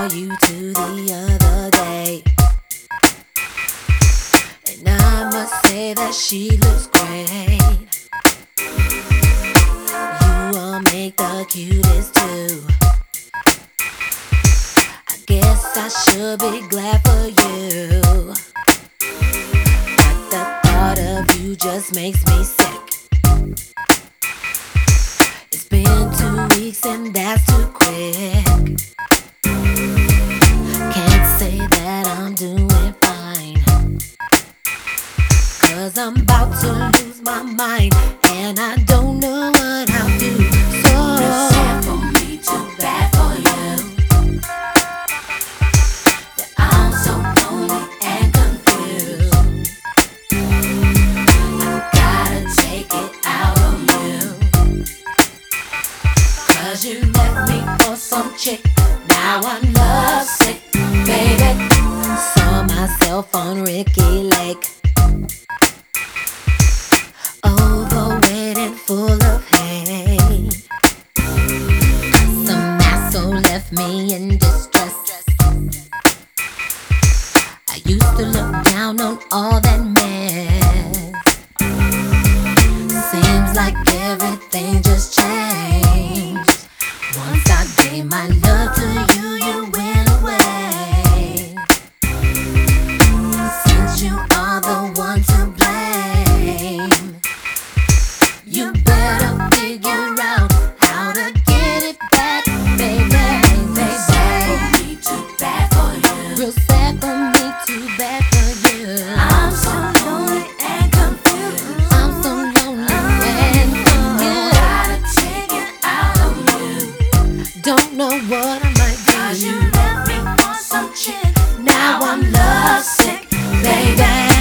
you two the other day, and I must say that she looks great. You all make the cutest too. I guess I should be glad for you, but the thought of you just makes me sick. It's been 2 weeks and that's too quick. Can't say that I'm doing fine, 'cause I'm about to lose my mind, and I don't know what I'll do. So It's sad for me, too bad for you. That I'm so lonely and confused. I gotta take it out on you, 'cause you left me for some chick. Now I'm lovesick, baby. saw myself on Ricky Lake, overweight and full of hate. Some asshole left me in distress. I used to look down on all that mess. Seems like everything just changed. Once I gave my love to you, you went away. Since you are the one to blame, you better figure out how to get it back, baby. It's sad for me, too bad for you. Real sad for me, too bad for you. I'm so lonely and confused. I'm so lonely and confused. Gotta take it out on you, Don't know what I might 'cause you do. left me for some chick. Now I'm lovesick, baby.